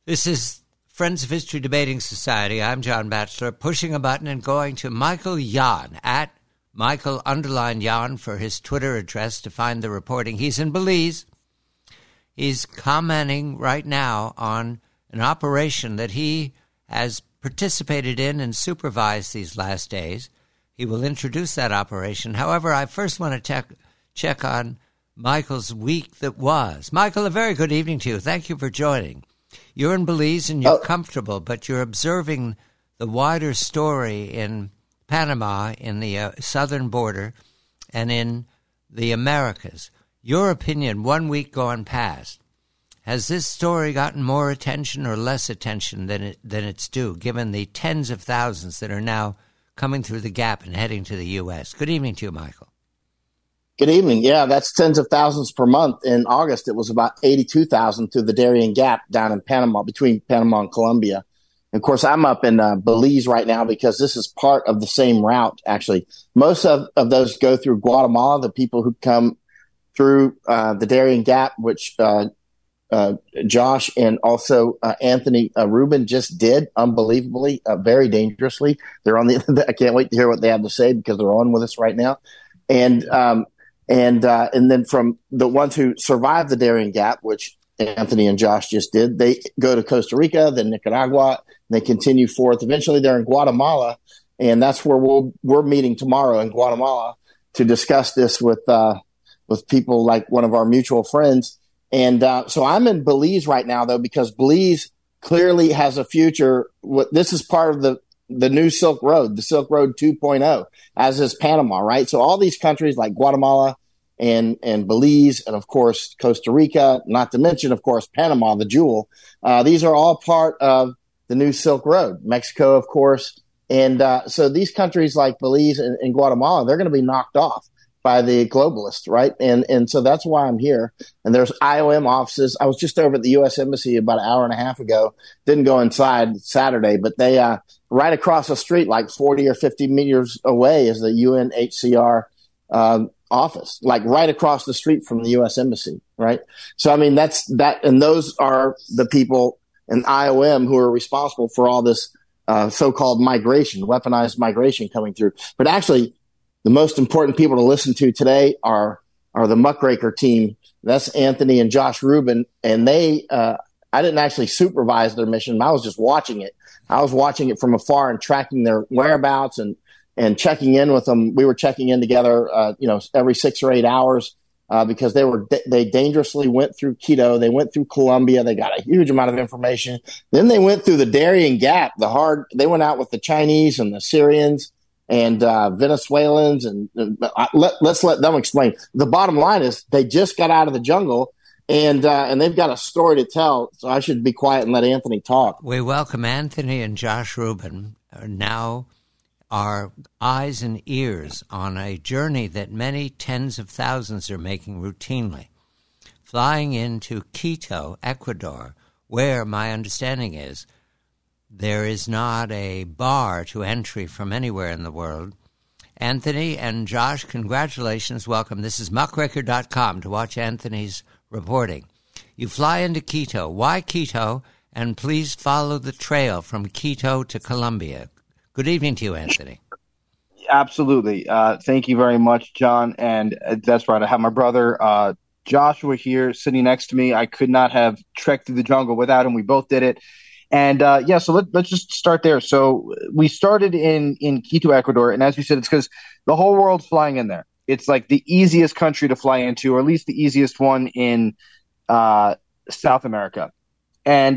This is Friends of History Debating Society. I'm John Batchelor, pushing a button and going to Michael Yon, at Michael_Yon for his Twitter address to find the reporting. He's in Belize. He's commenting right now on an operation that he has participated in and supervised these last days. He will introduce that operation. However, I first want to check on Michael's week that was. Michael, a very good evening to you. Thank you for joining. You're in Belize and you're comfortable, but you're observing the wider story in Panama, in the southern border, and in the Americas. Your opinion, 1 week gone past, has this story gotten more attention or less attention than it's due, given the tens of thousands that are now coming through the gap and heading to the U.S.? Good evening to you, Michael. Good evening. Yeah, that's tens of thousands per month. In August, it was about 82,000 through the Darien Gap down in Panama, between Panama and Colombia. And of course, I'm up in Belize right now because this is part of the same route, actually. Most of those go through Guatemala, the people who come through the Darien Gap, which Josh and also Anthony Rubin just did, unbelievably, very dangerously. They're on the. I can't wait to hear what they have to say because they're on with us right now. And then from the ones who survived the Darien Gap, which Anthony and Josh just did, they go to Costa Rica, then Nicaragua, and they continue forth. Eventually, they're in Guatemala, and that's where we're meeting tomorrow in Guatemala to discuss this with people like one of our mutual friends. And so I'm in Belize right now, though, because Belize clearly has a future. This is part of the new Silk Road, the Silk Road 2.0, as is Panama, right? So all these countries like Guatemala and Belize and, of course, Costa Rica, not to mention, of course, Panama, the jewel, these are all part of the new Silk Road. Mexico, of course. And so these countries like Belize and Guatemala, they're going to be knocked off by the globalists, right? And so that's why I'm here. And there's IOM offices. I was just over at the U.S. Embassy about an hour and a half ago. Didn't go inside Saturday, but they right across the street, like 40 or 50 meters away, is the UNHCR office, like right across the street from the U.S. Embassy, right? So, I mean, that's that. And those are the people in IOM who are responsible for all this so-called migration, weaponized migration coming through. But actually, the most important people to listen to today are the Muckraker team. That's Anthony and Josh Rubin. And they, I didn't actually supervise their mission. I was just watching it. I was watching it from afar and tracking their whereabouts and checking in with them. We were checking in together, every 6 or 8 hours, because they dangerously went through Quito. They went through Colombia. They got a huge amount of information. Then they went through the Darien Gap, they went out with the Chinese and the Syrians and Venezuelans, and let's let them explain. The bottom line is they just got out of the jungle, and they've got a story to tell, so I should be quiet and let Anthony talk. We welcome Anthony and Josh Rubin, now our eyes and ears on a journey that many tens of thousands are making routinely, flying into Quito, Ecuador, where my understanding is there is not a bar to entry from anywhere in the world. Anthony and Josh, congratulations. Welcome. This is muckraker.com to watch Anthony's reporting. You fly into Quito. Why Quito? And please follow the trail from Quito to Colombia. Good evening to you, Anthony. Absolutely. Thank you very much, John. And that's right. I have my brother Joshua here sitting next to me. I could not have trekked through the jungle without him. We both did it. And so let's just start there. So we started in Quito, Ecuador. And as you said, it's because the whole world's flying in there. It's like the easiest country to fly into, or at least the easiest one in South America. And,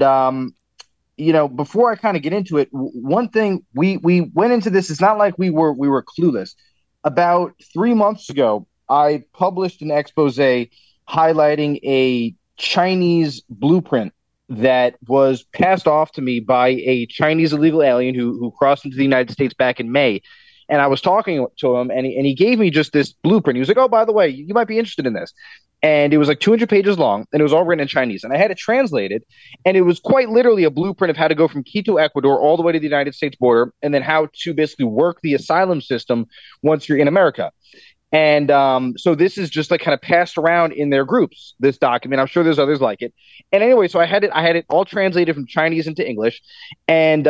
before I kind of get into it, one thing we went into this, it's not like we were clueless. About 3 months ago, I published an expose highlighting a Chinese blueprint that was passed off to me by a Chinese illegal alien who crossed into the United States back in May. And I was talking to him, and he gave me just this blueprint. He was like, oh, by the way, you might be interested in this. And it was like 200 pages long, and it was all written in Chinese. And I had it translated, and it was quite literally a blueprint of how to go from Quito, Ecuador, all the way to the United States border, and then how to basically work the asylum system once you're in America. And so this is just like kind of passed around in their groups, this document. I'm sure there's others like it. And anyway, so I had it all translated from Chinese into English. And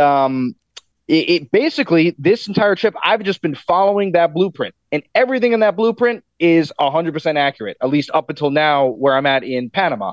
it basically, this entire trip, I've just been following that blueprint. And everything in that blueprint is 100% accurate, at least up until now where I'm at in Panama.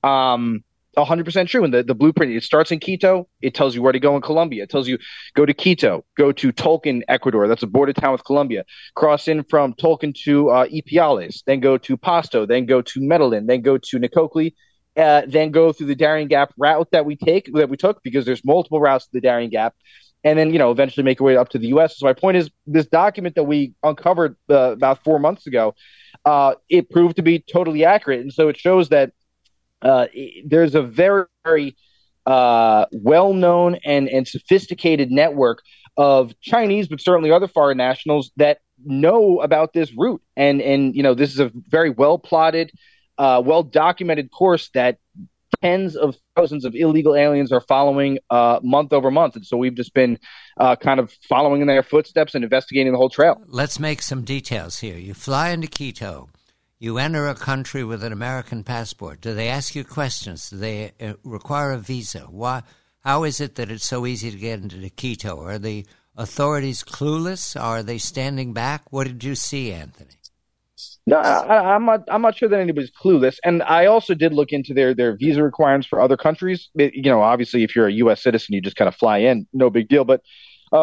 100% true. And the blueprint, it starts in Quito. It tells you where to go in Colombia. It tells you go to Quito, go to Tulcan, Ecuador. That's a border town with Colombia. Cross in from Tulcan to Ipiales, then go to Pasto, then go to Medellin, then go to Nicocli, then go through the Darien Gap route that we took, because there's multiple routes to the Darien Gap. And then, eventually make our way up to the U.S. So my point is, this document that we uncovered about 4 months ago, it proved to be totally accurate. And so it shows that there's a very, very well-known and sophisticated network of Chinese, but certainly other foreign nationals that know about this route. And this is a very well-plotted, well-documented course that tens of thousands of illegal aliens are following month over month. And so we've just been kind of following in their footsteps and investigating the whole trail. Let's make some details here. You fly into Quito. You enter a country with an American passport. Do they ask you questions? Do they require a visa? Why? How is it that it's so easy to get into Quito? Are the authorities clueless? Are they standing back? What did you see, Anthony? No, I'm not sure that anybody's clueless. And I also did look into their visa requirements for other countries. Obviously, if you're a U.S. citizen, you just kind of fly in, no big deal. But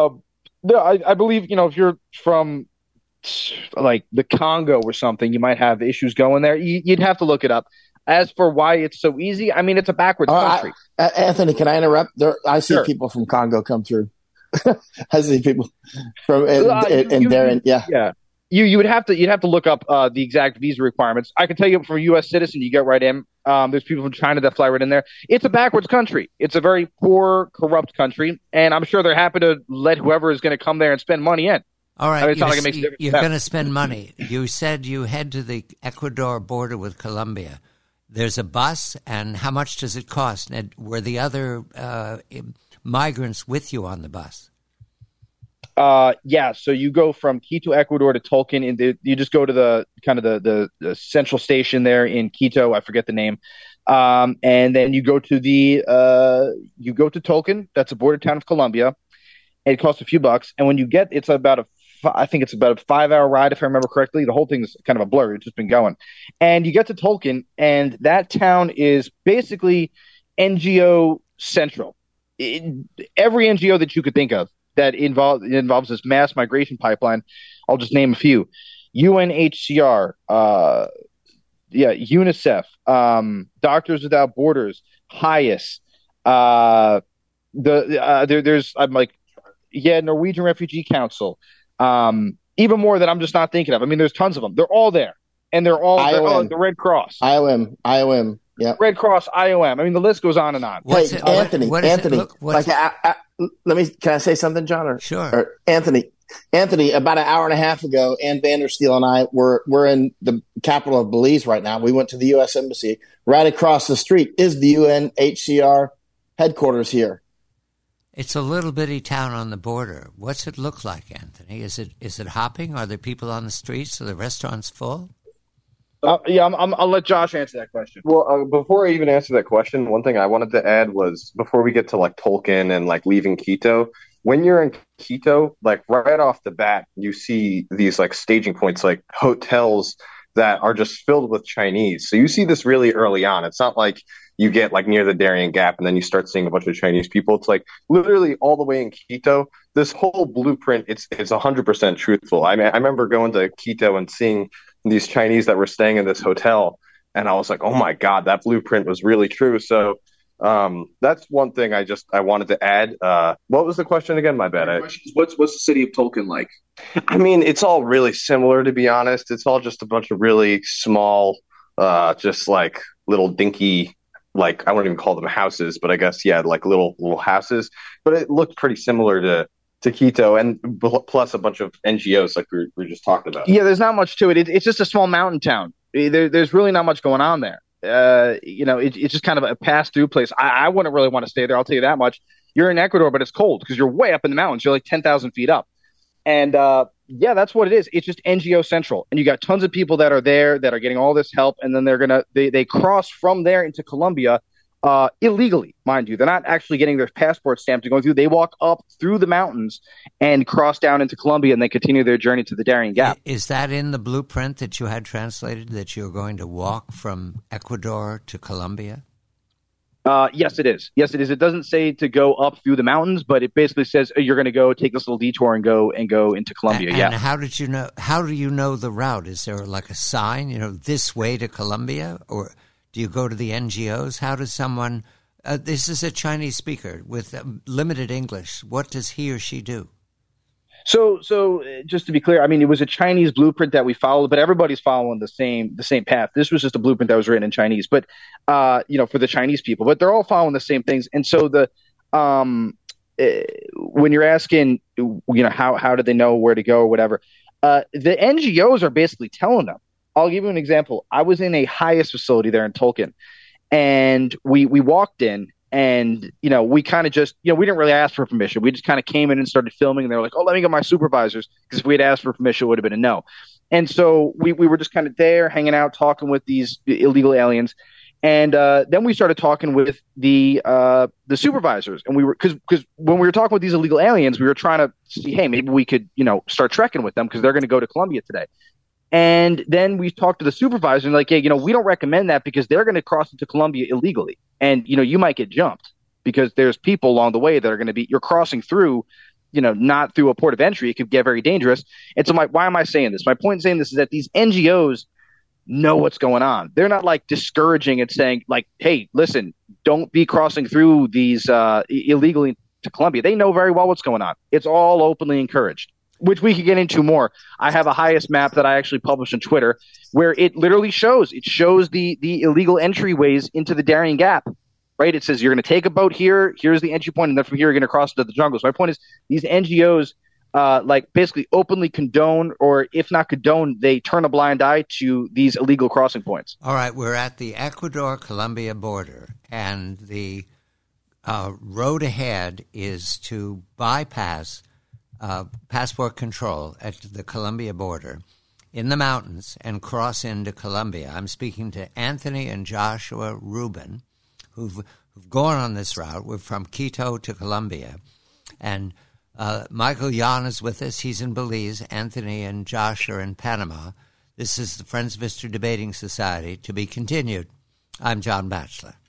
I believe, if you're from like the Congo or something, you might have issues going there. You'd have to look it up. As for why it's so easy, I mean, it's a backwards country. Anthony, can I interrupt? I see people from Congo come through. I see people from Darien. Yeah. You'd have to look up the exact visa requirements. I can tell you, for a U.S. citizen, you get right in. There's people from China that fly right in there. It's a backwards country. It's a very poor, corrupt country, and I'm sure they're happy to let whoever is going to come there and spend money in. All right, you're going to spend money. You said you head to the Ecuador border with Colombia. There's a bus, and how much does it cost? And were the other migrants with you on the bus? Yeah. So you go from Quito, Ecuador to Tulcan, and you just go to the central station there in Quito. I forget the name. And then you go to Tulcan. That's a border town of Colombia. And it costs a few bucks. And when you get, I think it's about a 5-hour ride, if I remember correctly. The whole thing is kind of a blur. It's just been going. And you get to Tulcan, and that town is basically NGO central. Every NGO that you could think of that involves this mass migration pipeline. I'll just name a few: UNHCR, UNICEF, Doctors Without Borders, HIAS. Norwegian Refugee Council. Even more that I'm just not thinking of. I mean, there's tons of them. They're all there, and they're the Red Cross. IOM. Yeah. Red Cross, IOM. I mean, the list goes on and on. Anthony. Can I say something, John? Sure. Anthony, about an hour and a half ago, Ann Vandersteel and I we're in the capital of Belize right now. We went to the U.S. Embassy. Right across the street is the UNHCR headquarters here. It's a little bitty town on the border. What's it look like, Anthony? Is it hopping? Are there people on the streets? Are the restaurants full? I'll let Josh answer that question. Well, before I even answer that question, one thing I wanted to add was, before we get to like Tulcan and like leaving Quito, when you're in Quito, like right off the bat, you see these like staging points, like hotels that are just filled with Chinese. So you see this really early on. It's not like you get like near the Darien Gap and then you start seeing a bunch of Chinese people. It's like literally all the way in Quito. This whole blueprint, it's 100% truthful. I mean, I remember going to Quito and seeing these Chinese that were staying in this hotel, and I was like, oh my God, that blueprint was really true. So that's one thing I wanted to add. What was the question again? My bad. What's the city of Tulcan like? I mean, it's all really similar, to be honest. It's all just a bunch of really small, just like little dinky, like I wouldn't even call them houses, but I guess, yeah, like little houses. But it looked pretty similar to Quito, and plus a bunch of NGOs like we just talked about. Yeah, there's not much to it. It's just a small mountain town. There's really not much going on there. It's just kind of a pass-through place. I wouldn't really want to stay there, I'll tell you that much. You're in Ecuador, but it's cold because you're way up in the mountains. You're like 10,000 feet up. And Yeah, that's what it is. It's just NGO Central. And you got tons of people that are there that are getting all this help. And then they cross from there into Colombia illegally, mind you. They're not actually getting their passport stamped and going through. They walk up through the mountains and cross down into Colombia, and they continue their journey to the Darien Gap. Is that in the blueprint that you had translated, that you're going to walk from Ecuador to Colombia? Yes, it is. Yes, it is. It doesn't say to go up through the mountains, but it basically says you're going to go take this little detour and go into Colombia. And how did you know? How do you know the route? Is there like a sign, this way to Colombia, or do you go to the NGOs? How does someone? This is a Chinese speaker with limited English. What does he or she do? So just to be clear, I mean, it was a Chinese blueprint that we followed, but everybody's following the same path. This was just a blueprint that was written in Chinese, but for the Chinese people, but they're all following the same things. And so when you're asking, how do they know where to go or whatever, the NGOs are basically telling them. I'll give you an example. I was in a highest facility there in Tolkien, and we walked in. And, we kind of just, we didn't really ask for permission. We just kind of came in and started filming, and they were like, oh, let me get my supervisors. Because if we had asked for permission, it would have been a no. And so we were just kind of there hanging out, talking with these illegal aliens. And then we started talking with the supervisors. And we were, because when we were talking with these illegal aliens, we were trying to see, hey, maybe we could, start trekking with them because they're going to go to Colombia today. And then we talked to the supervisor and like, hey, we don't recommend that because they're going to cross into Colombia illegally. And, you might get jumped because there's people along the way that are going to be, you're crossing through, not through a port of entry. It could get very dangerous. And so why am I saying this? My point in saying this is that these NGOs know what's going on. They're not like discouraging and saying like, hey, listen, don't be crossing through these illegally to Colombia. They know very well what's going on. It's all openly encouraged, which we could get into more. I have a highest map that I actually published on Twitter where it literally shows the illegal entryways into the Darien Gap, right? It says you're going to take a boat here. Here's the entry point, and then from here you're going to cross into the jungle. So my point is these NGOs basically openly condone, or if not condone, they turn a blind eye to these illegal crossing points. All right, we're at the Ecuador-Colombia border, and the road ahead is to bypass passport control at the Colombia border in the mountains and cross into Colombia. I'm speaking to Anthony and Joshua Rubin, who've gone on this route. We're from Quito to Colombia. And Michael Yan is with us. He's in Belize. Anthony and Josh are in Panama. This is the Friends of History Debating Society. To be continued. I'm John Batchelor.